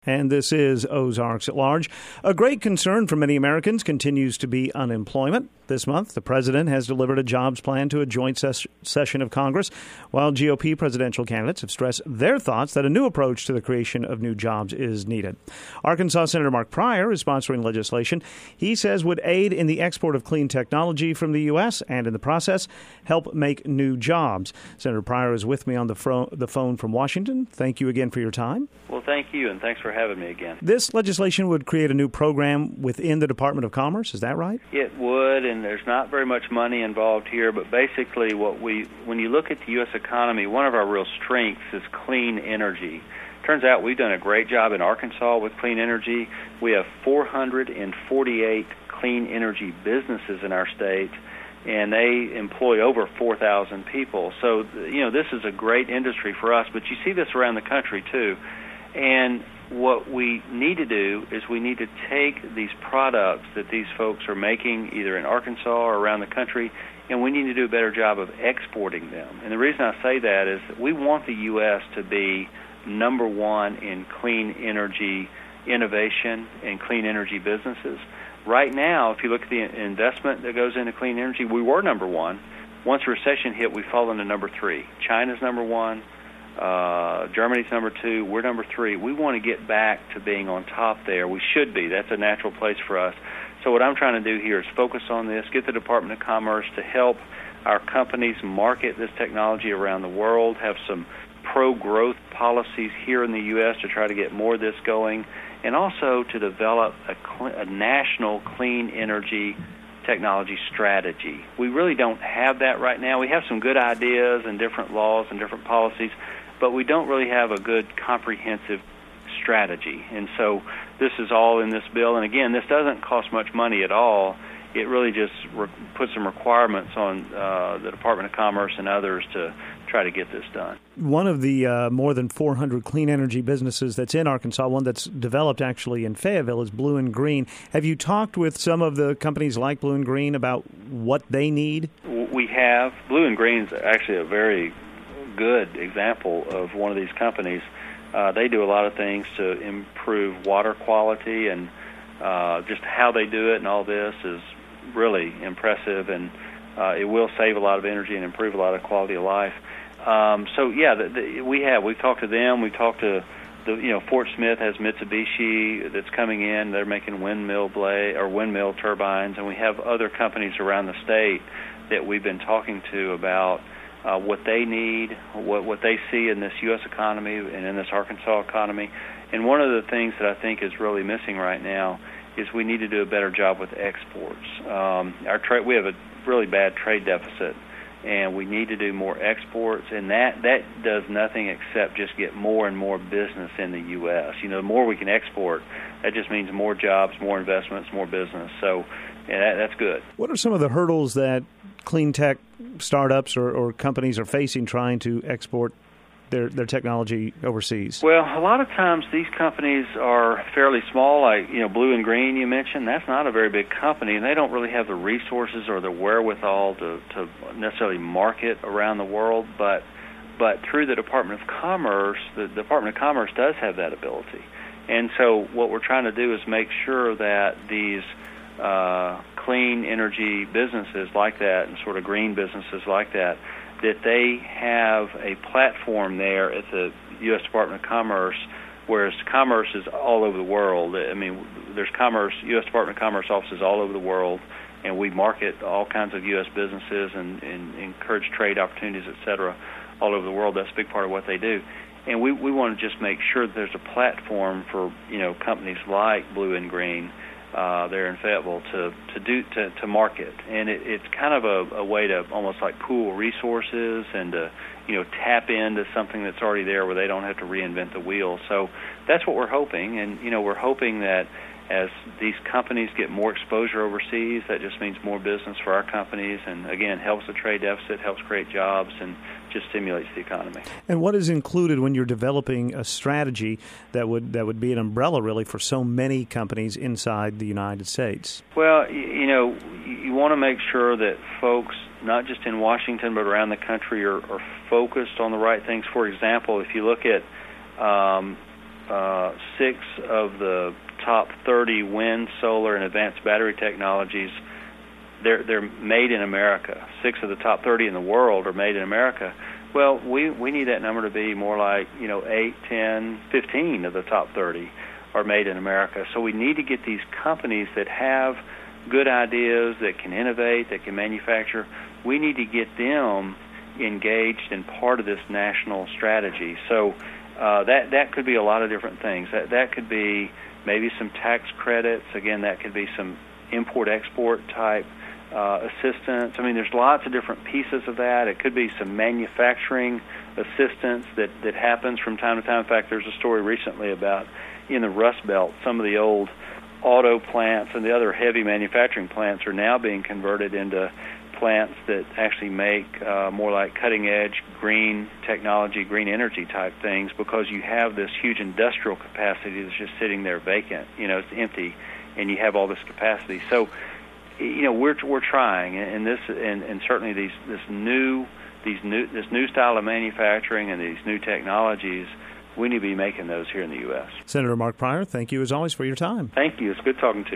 And this is Ozarks at Large. A great concern for many Americans continues to be unemployment. This month, the president has delivered a jobs plan to a joint session of Congress, while GOP presidential candidates have stressed their thoughts that a new approach to the creation of new jobs is needed. Arkansas Senator Mark Pryor is sponsoring legislation he says would aid in the export of clean technology from the U.S. and, in the process, help make new jobs. Senator Pryor is with me on the phone from Washington. Thank you again for your time. Well, thank you, and thanks for having me again. This legislation would create a new program within the Department of Commerce, is that right? It would, and there's not very much money involved here, but basically when you look at the U.S. economy, one of our real strengths is clean energy. Turns out we've done a great job in Arkansas with clean energy. We have 448 clean energy businesses in our state, and they employ over 4,000 people. So, this is a great industry for us, but you see this around the country, too. And what we need to do is we need to take these products that these folks are making either in Arkansas or around the country, and we need to do a better job of exporting them. And the reason I say that is that we want the U.S. to be number one in clean energy innovation and clean energy businesses. Right now, if you look at the investment that goes into clean energy, we were number one. Once the recession hit, we've fallen to number three. China's number one. Germany's number two. We're number three. We want to get back to being on top there. We should be. That's a natural place for us. So what I'm trying to do here is focus on this, get the Department of Commerce to help our companies market this technology around the world, have some pro-growth policies here in the U.S. to try to get more of this going, and also to develop a national clean energy technology strategy. We really don't have that right now. We have some good ideas and different laws and different policies, but we don't really have a good comprehensive strategy. And so this is all in this bill. And again, this doesn't cost much money at all. It really just puts some requirements on the Department of Commerce and others to try to get this done. One of the more than 400 clean energy businesses that's in Arkansas, one that's developed actually in Fayetteville, is Blue and Green. Have you talked with some of the companies like Blue and Green about what they need? We have. Blue and Green is actually a very good example of one of these companies. They do a lot of things to improve water quality, and just how they do it and all this is really impressive, and it will save a lot of energy and improve a lot of quality of life. We've talked to them. We talked to Fort Smith has Mitsubishi that's coming in. They're making windmill turbines, and we have other companies around the state that we've been talking to about what they need, what they see in this U.S. economy and in this Arkansas economy. And one of the things that I think is really missing right now is we need to do a better job with exports. We have a really bad trade deficit, and we need to do more exports, and that does nothing except just get more and more business in the U.S. The more we can export, that just means more jobs, more investments, more business. So that's good. What are some of the hurdles that clean tech startups or companies are facing trying to export their technology overseas? Well, a lot of times these companies are fairly small, like Blue and Green you mentioned. That's not a very big company, and they don't really have the resources or the wherewithal to necessarily market around the world. But through the Department of Commerce, the Department of Commerce does have that ability. And so what we're trying to do is make sure that these clean energy businesses like that and sort of green businesses like that they have a platform there at the U.S. Department of Commerce, whereas commerce is all over the world. I mean, there's U.S. Department of Commerce offices all over the world, and we market all kinds of U.S. businesses and encourage trade opportunities, et cetera, all over the world. That's a big part of what they do. And we want to just make sure that there's a platform for companies like Blue and Green there in Fayetteville to market, and it's kind of a way to almost like pool resources and to tap into something that's already there where they don't have to reinvent the wheel. So that's what we're hoping, and we're hoping that as these companies get more exposure overseas, that just means more business for our companies, and again helps the trade deficit, helps create jobs, and just stimulates the economy. And what is included when you're developing a strategy that would be an umbrella really for so many companies inside the United States? Well, you want to make sure that folks, not just in Washington but around the country, are focused on the right things. For example, if you look at 6 of the top 30 wind, solar, and advanced battery technologies. They're made in America. 6 of the top 30 in the world are made in America. Well, we need that number to be more like 8, 10, 15 of the top 30 are made in America. So we need to get these companies that have good ideas, that can innovate, that can manufacture. We need to get them engaged in part of this national strategy. So that could be a lot of different things. That could be maybe some tax credits. Again, that could be some import-export type assistance. I mean, there's lots of different pieces of that. It could be some manufacturing assistance that happens from time to time. In fact, there's a story recently about in the Rust Belt, some of the old auto plants and the other heavy manufacturing plants are now being converted into plants that actually make more like cutting-edge green technology, green energy type things, because you have this huge industrial capacity that's just sitting there vacant. It's empty, and you have all this capacity. So, we're trying, and certainly this new style of manufacturing and these new technologies. We need to be making those here in the U.S. Senator Mark Pryor, thank you as always for your time. Thank you. It's good talking to you.